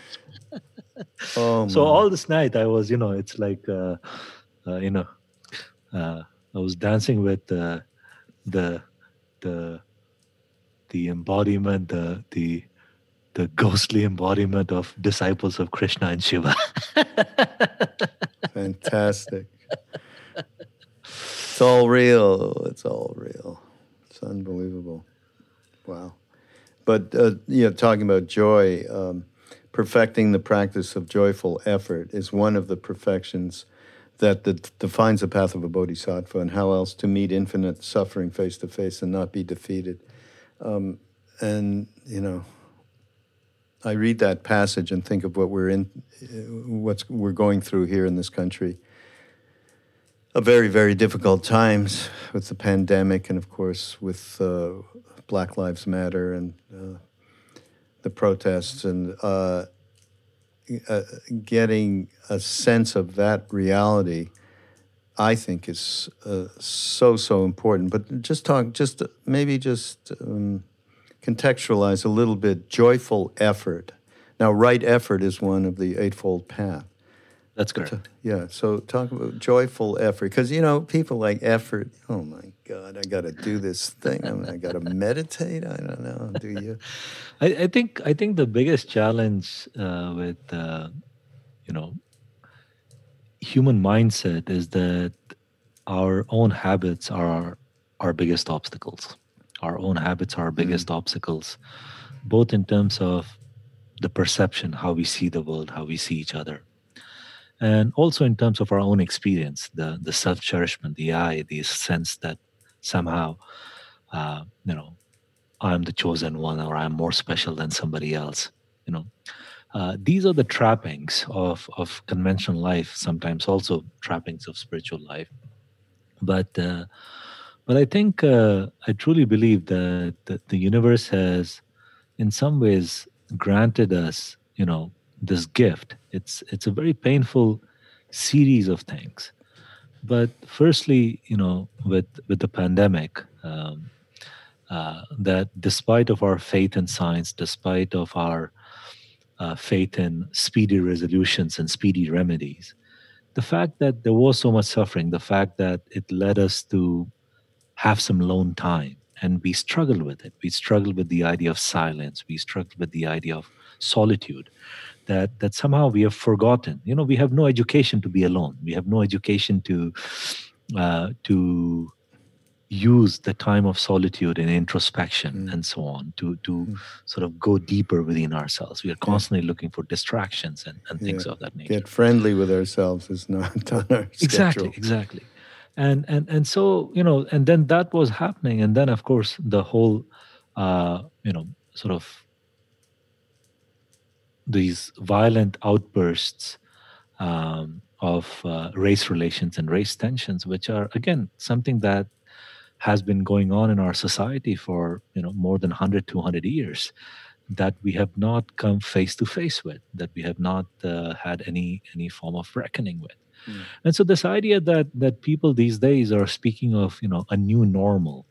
Oh, so all this night I was, you know, it's like. Uh, Uh, you know, uh, I was dancing with uh, the the the embodiment, the the the ghostly embodiment of disciples of Krishna and Shiva. Fantastic! It's all real. It's all real. It's unbelievable. Wow. But uh, you know, talking about joy, um, perfecting the practice of joyful effort is one of the perfections that the, defines the path of a bodhisattva, and how else to meet infinite suffering face to face and not be defeated. Um, and, you know, I read that passage and think of what we're in, what's we're going through here in this country. A very, very difficult times with the pandemic, and of course with uh, Black Lives Matter and uh, the protests, and uh, Uh, getting a sense of that reality, I think, is uh, so, so important. But just talk, just maybe just um, contextualize a little bit joyful effort. Now, right effort is one of the Eightfold Path. That's correct. Yeah, so talk about joyful effort, because, you know, people like effort, oh my God, I got to do this thing. I, mean, I got to meditate. I don't know. Do you? I, I think I think the biggest challenge uh, with uh, you know human mindset is that our own habits are our, our biggest obstacles. Our own habits are our biggest mm. obstacles, both in terms of the perception, how we see the world, how we see each other, and also in terms of our own experience, the the self-cherishment, the I, the sense that somehow, uh, you know, I'm the chosen one, or I'm more special than somebody else. You know, uh, these are the trappings of of conventional life. Sometimes also trappings of spiritual life. But uh, but I think uh, I truly believe that, that the universe has, in some ways, granted us, you know, this gift. It's it's a very painful series of things. But firstly, you know, with with the pandemic, um, uh, that despite of our faith in science, despite of our uh, faith in speedy resolutions and speedy remedies, the fact that there was so much suffering, the fact that it led us to have some lone time, and we struggled with it. We struggled with the idea of silence. We struggled with the idea of solitude. That that somehow we have forgotten. You know, we have no education to be alone. We have no education to uh, to use the time of solitude and introspection mm. and so on to to mm. sort of go deeper within ourselves. We are constantly yeah. looking for distractions and, and things yeah. of that nature. Get friendly with ourselves is not on our schedule. Exactly, exactly. And and and so, you know, and then that was happening. And then, of course, the whole, uh, you know, sort of these violent outbursts um, of uh, race relations and race tensions, which are, again, something that has been going on in our society for, you know, more than one hundred, two hundred years, that we have not come face to face with, that we have not uh, had any any form of reckoning with. Mm. And so this idea that that people these days are speaking of, you know, a new normal,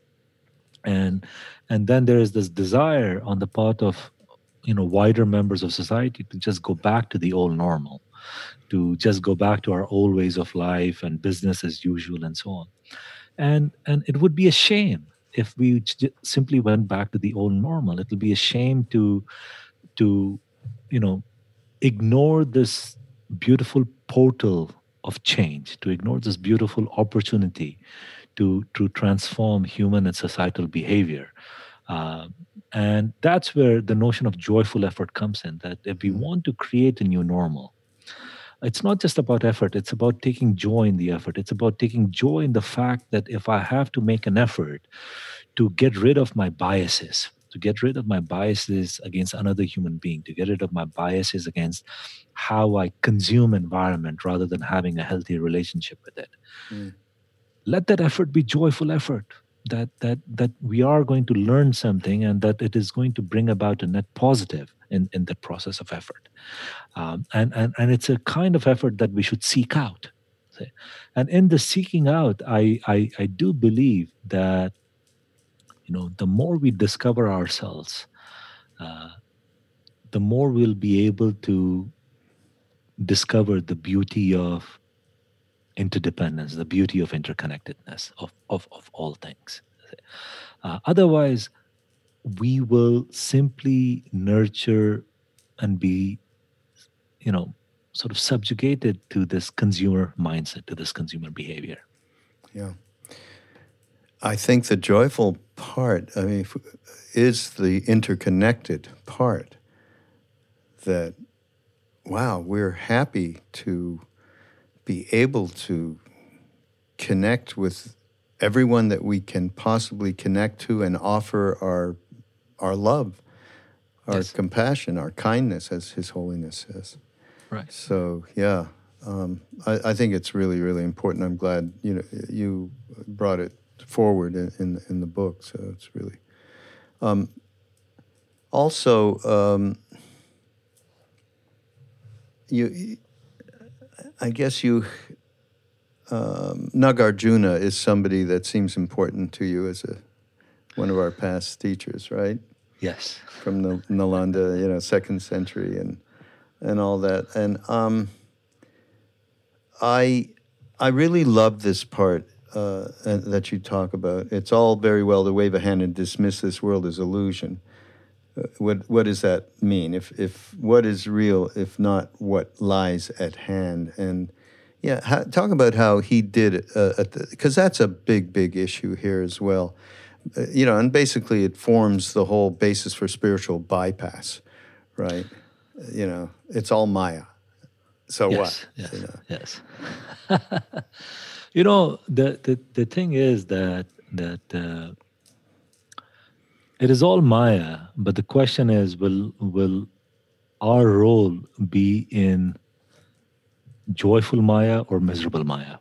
and and then there is this desire on the part of, you know, wider members of society to just go back to the old normal, to just go back to our old ways of life and business as usual and so on. And and it would be a shame if we j- simply went back to the old normal. It will be a shame to to you know ignore this beautiful portal of change, to ignore this beautiful opportunity to to transform human and societal behavior. Uh, and that's where the notion of joyful effort comes in. That if we want to create a new normal, it's not just about effort. It's about taking joy in the effort. It's about taking joy in the fact that if I have to make an effort to get rid of my biases, to get rid of my biases against another human being, to get rid of my biases against how I consume environment rather than having a healthy relationship with it. Mm. Let that effort be joyful effort. That that that we are going to learn something, and that it is going to bring about a net positive in, in the process of effort. Um, and, and, and it's a kind of effort that we should seek out. See? And in the seeking out, I, I, I do believe that, you know, the more we discover ourselves, uh, the more we'll be able to discover the beauty of interdependence, the beauty of interconnectedness of, of, of all things. Uh, otherwise, we will simply nurture and be, you know, sort of subjugated to this consumer mindset, to this consumer behavior. Yeah. I think the joyful part, I mean, is the interconnected part that, wow, we're happy to be able to connect with everyone that we can possibly connect to and offer our our love, our yes. compassion, our kindness, as His Holiness says. Right. So, yeah, um, I, I think it's really, really important. I'm glad you know you brought it forward in in, in the book. So it's really. Um, also, um, you, I guess you. Um, Nagarjuna is somebody that seems important to you as a one of our past teachers, right? Yes. From the Nalanda, you know, second century and and all that. And um, I I really love this part uh, that you talk about. It's all very well to wave a hand and dismiss this world as illusion. Uh, what what does that mean? If if what is real, if not what lies at hand? And yeah, how, talk about how he did it, because uh, that's a big big issue here as well. Uh, you know, and basically it forms the whole basis for spiritual bypass, right? You know, it's all Maya. So yes, what? Yes, you know? yes. You know, the, the the thing is that that uh, it is all Maya, but the question is, will will our role be in joyful Maya or miserable Maya?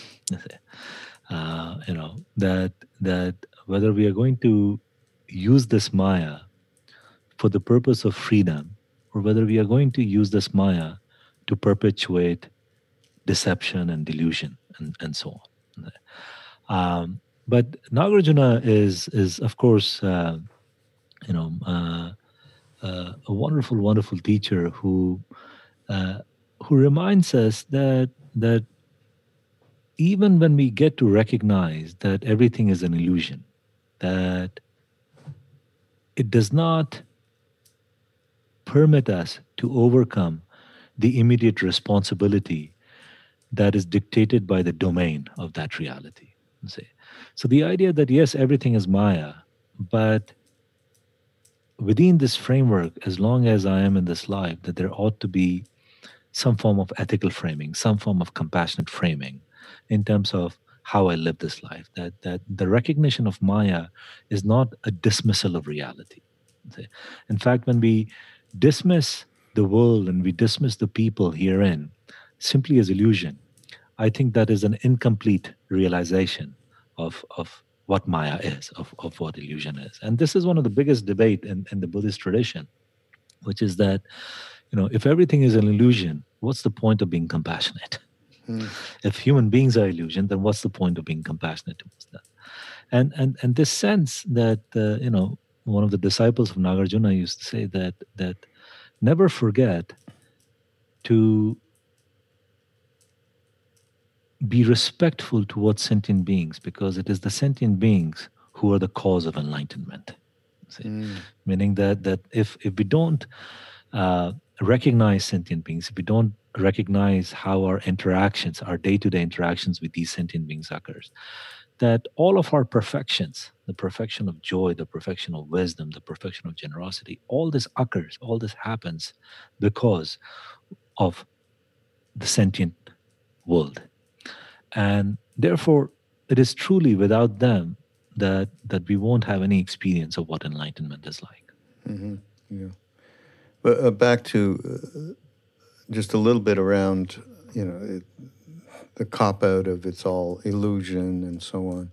Uh, you know, that that whether we are going to use this Maya for the purpose of freedom, or whether we are going to use this Maya to perpetuate deception and delusion and, and so on. Um, but Nagarjuna is, is of course, uh, you know, uh, uh, a wonderful, wonderful teacher who uh, who reminds us that that even when we get to recognize that everything is an illusion, that it does not permit us to overcome the immediate responsibility that is dictated by the domain of that reality. So the idea that yes, everything is Maya, but within this framework, as long as I am in this life, that there ought to be some form of ethical framing, some form of compassionate framing in terms of how I live this life, that that the recognition of Maya is not a dismissal of reality. In fact, when we dismiss the world and we dismiss the people herein simply as illusion, I think that is an incomplete realization of, of what Maya is, of, of what illusion is. And this is one of the biggest debate in, in the Buddhist tradition, which is that, you know, if everything is an illusion, what's the point of being compassionate? Hmm. If human beings are illusion, then what's the point of being compassionate towards them? And and and this sense that, uh, you know, one of the disciples of Nagarjuna used to say that that never forget to be respectful towards sentient beings, because it is the sentient beings who are the cause of enlightenment. Mm. Meaning that that if if we don't uh, recognize sentient beings, if we don't recognize how our interactions, our day-to-day interactions with these sentient beings occurs, that all of our perfections, the perfection of joy, the perfection of wisdom, the perfection of generosity, all this occurs, all this happens because of the sentient world. And therefore, it is truly without them that that we won't have any experience of what enlightenment is like. Mm-hmm. Yeah. But uh, back to uh, just a little bit around, you know, it, the cop-out of it's all illusion and so on.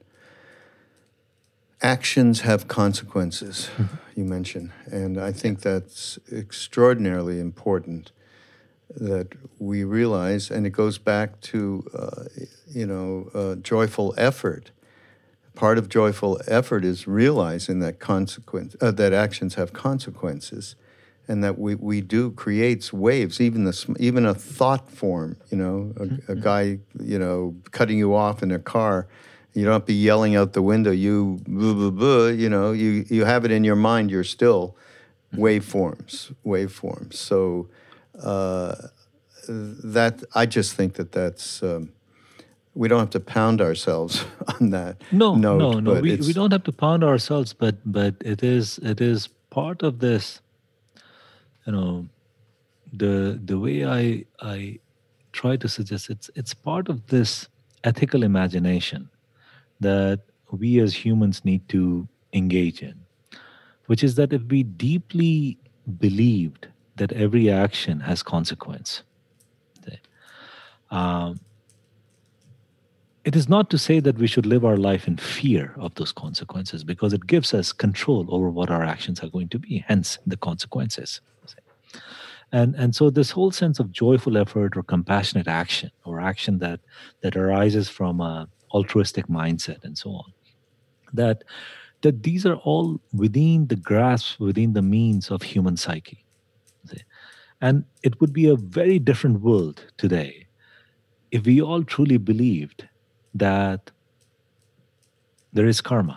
Actions have consequences, mm-hmm. you mentioned, and I think that's extraordinarily important that we realize, and it goes back to, uh, you know, uh, joyful effort. Part of joyful effort is realizing that consequence, uh, that actions have consequences, and that we, we do creates waves. Even the even a thought form, you know, a, a guy, you know, cutting you off in a car, you don't have to be yelling out the window. You blah blah blah. You know, you you have it in your mind. You're still waveforms, waveforms. So. Uh, that I just think that that's um, we don't have to pound ourselves on that. No, note, no, no. We we don't have to pound ourselves, but but it is it is part of this. You know, the the way I I try to suggest it's it's part of this ethical imagination that we as humans need to engage in, which is that if we deeply believed that every action has consequence. Okay. Um, it is not to say that we should live our life in fear of those consequences, because it gives us control over what our actions are going to be, hence the consequences. And, and so this whole sense of joyful effort or compassionate action, or action that, that arises from an altruistic mindset and so on, that, that these are all within the grasp, within the means of human psyche. And it would be a very different world today if we all truly believed that there is karma.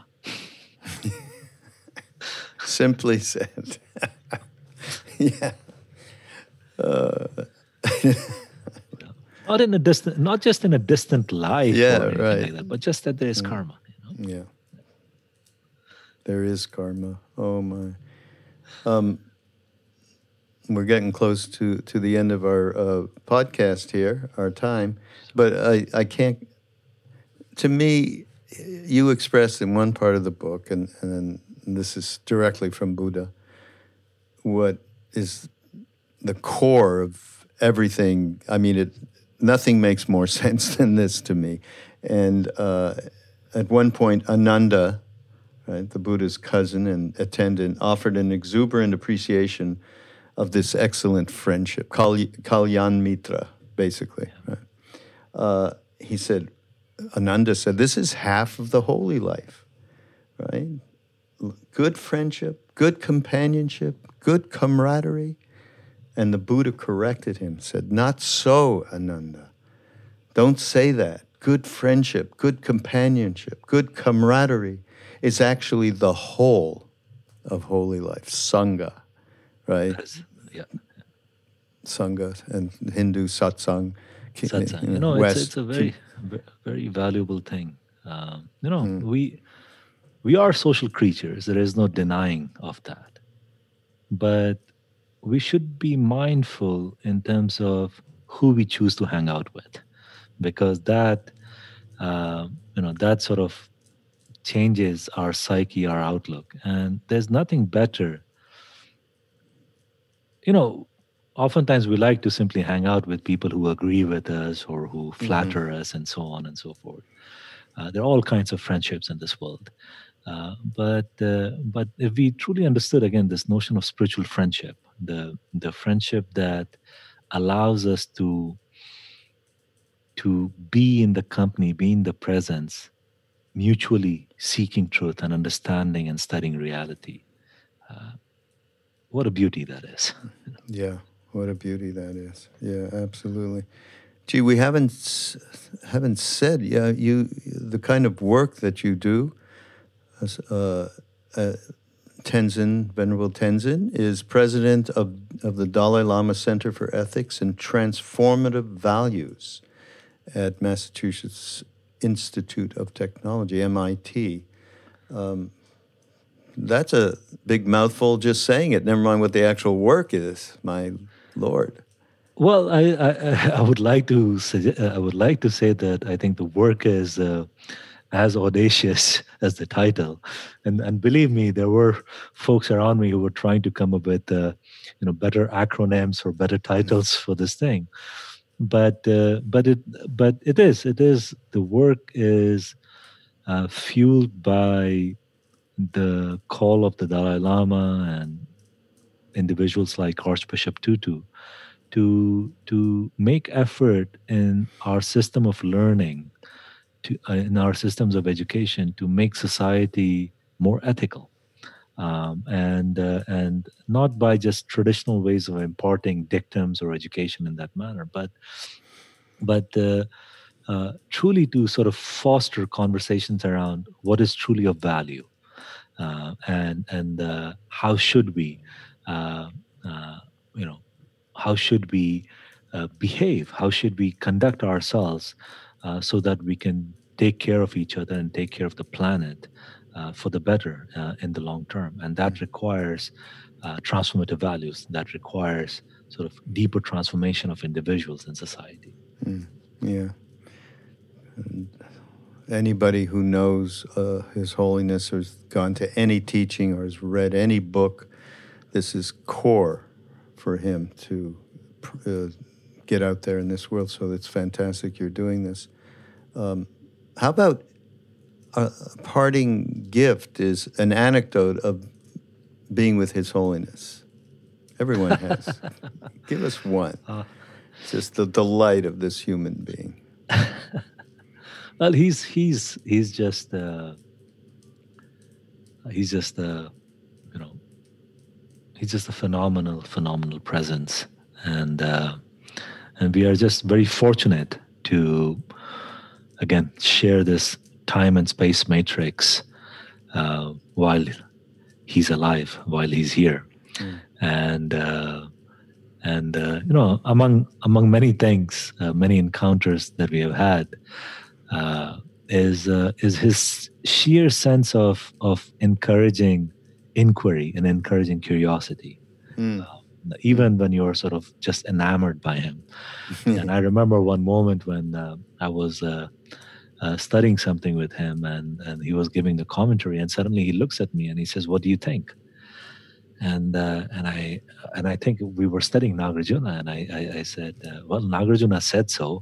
Simply said. Yeah. Uh. Not in a distant, not just in a distant life, yeah, or anything right. like that, but just that there is yeah. karma. You know? Yeah. There is karma. Oh my. Um, we're getting close to, to the end of our uh, podcast here, our time, but I, I can't, to me, you expressed in one part of the book, and, and this is directly from Buddha, what is the core of everything. I mean, it nothing makes more sense than this to me. And uh, at one point, Ananda, right, the Buddha's cousin and attendant, offered an exuberant appreciation of this excellent friendship, Kal- Kalyan Mitra, basically. Right? Uh, he said, Ananda said, this is half of the holy life, right? Good friendship, good companionship, good camaraderie. And the Buddha corrected him, said, not so, Ananda. Don't say that. Good friendship, good companionship, good camaraderie is actually the whole of holy life, Sangha, right? Yes. Yeah. Sangha and Hindu satsang. Satsang. You know, it's, it's a very, very valuable thing. Um, you know, mm. we we are social creatures. There is no denying of that. But we should be mindful in terms of who we choose to hang out with, because that, uh, you know, that sort of changes our psyche, our outlook. And there's nothing better. You know, oftentimes we like to simply hang out with people who agree with us or who flatter mm-hmm. us and so on and so forth. Uh, there are all kinds of friendships in this world. Uh, but uh, but if we truly understood, again, this notion of spiritual friendship, the the friendship that allows us to to be in the company, be in the presence, mutually seeking truth and understanding and studying reality. Uh, what a beauty that is. Yeah, what a beauty that is. Yeah, absolutely. Gee, we haven't haven't said, yeah, you the kind of work that you do. Uh, uh, Tenzin, Venerable Tenzin, is president of, of the Dalai Lama Center for Ethics and Transformative Values at Massachusetts Institute of Technology, M I T. Um, that's a big mouthful just saying it, never mind what the actual work is, my Lord. Well, I, I, I would like to suggest, I would like to say that I think the work is uh, as audacious as the title, and and believe me, there were folks around me who were trying to come up with uh, you know better acronyms or better titles for this thing, but uh, but it but it is it is the work is uh, fueled by the call of the Dalai Lama and individuals like Archbishop Tutu to to make effort in our system of learning. To, uh, in our systems of education, to make society more ethical, um, and uh, and not by just traditional ways of imparting dictums or education in that manner, but but uh, uh, truly to sort of foster conversations around what is truly of value, uh, and and uh, how should we, uh, uh, you know, how should we uh, behave? How should we conduct ourselves? Uh, so that we can take care of each other and take care of the planet uh, for the better uh, in the long term. And that requires uh, transformative values. That requires sort of deeper transformation of individuals in society. Mm, yeah. And anybody who knows uh, His Holiness or has gone to any teaching or has read any book, this is core for him to uh, get out there in this world. So it's fantastic you're doing this. Um, how about a parting gift is an anecdote of being with His Holiness? Everyone has. Give us one. Uh, Just the delight of this human being. Well, he's he's he's just uh, he's just a you know he's just a phenomenal phenomenal presence, and uh, and we are just very fortunate to, again, share this time and space matrix uh, while he's alive, while he's here. Mm. And, uh, and uh, you know, among among many things, uh, many encounters that we have had, uh, is uh, is his sheer sense of of encouraging inquiry and encouraging curiosity, mm. uh, even when you're sort of just enamored by him. And I remember one moment when uh, I was uh, uh, studying something with him, and and he was giving the commentary, and suddenly he looks at me and he says, "What do you think?" And uh, and I and I think we were studying Nagarjuna, and I I, I said, uh, "Well, Nagarjuna said so.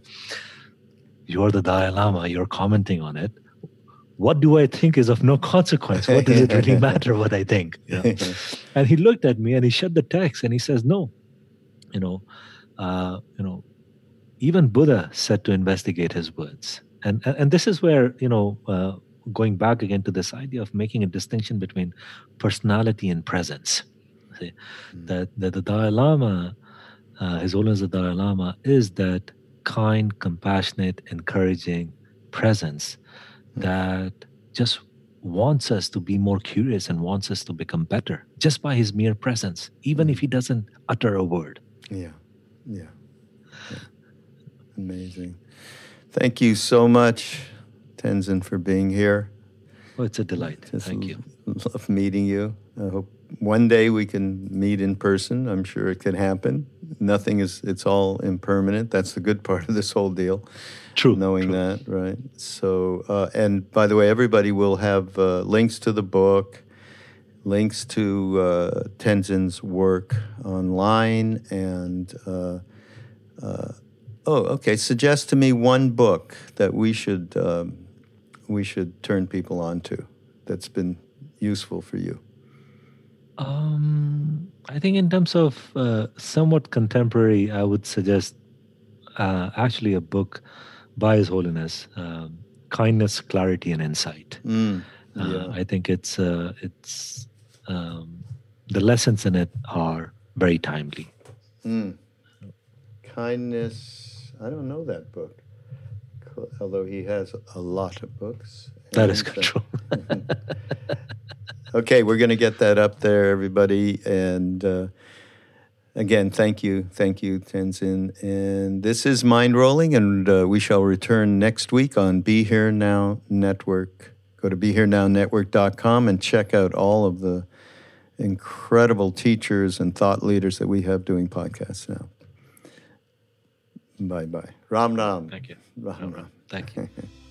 You're the Dalai Lama. You're commenting on it. What do I think is of no consequence? What does it really matter what I think?" You know? And he looked at me and he shut the text and he says, "No, you know, uh, you know, even Buddha said to investigate his words." And and, and this is where, you know, uh, going back again to this idea of making a distinction between personality and presence. See, mm. that, that the Dalai Lama, uh, His Holiness the Dalai Lama, is that kind, compassionate, encouraging presence mm. that just wants us to be more curious and wants us to become better just by his mere presence, even mm. if he doesn't utter a word. Yeah, yeah. yeah. Amazing. Thank you so much, Tenzin, for being here. Oh, it's a delight. Just Thank you. Love meeting you. I hope one day we can meet in person. I'm sure it can happen. Nothing is, it's all impermanent. That's the good part of this whole deal. True. Knowing true. that, right? So, uh, and by the way, everybody will have uh, links to the book, links to uh, Tenzin's work online, and uh, uh, oh, okay. Suggest to me one book that we should um, we should turn people on to that's been useful for you. Um, I think in terms of uh, somewhat contemporary, I would suggest uh, actually a book by His Holiness, um, Kindness, Clarity, and Insight. Mm, yeah. uh, I think it's uh, it's um, the lessons in it are very timely. Mm. Kindness, I don't know that book, although he has a lot of books. That is true. Okay, we're going to get that up there, everybody. And uh, again, thank you. Thank you, Tenzin. And this is Mind Rolling, and uh, we shall return next week on Be Here Now Network. Go to be here now network dot com and check out all of the incredible teachers and thought leaders that we have doing podcasts now. Bye-bye. Ram Ram. Thank you. Ram Ram. Ram. Thank you.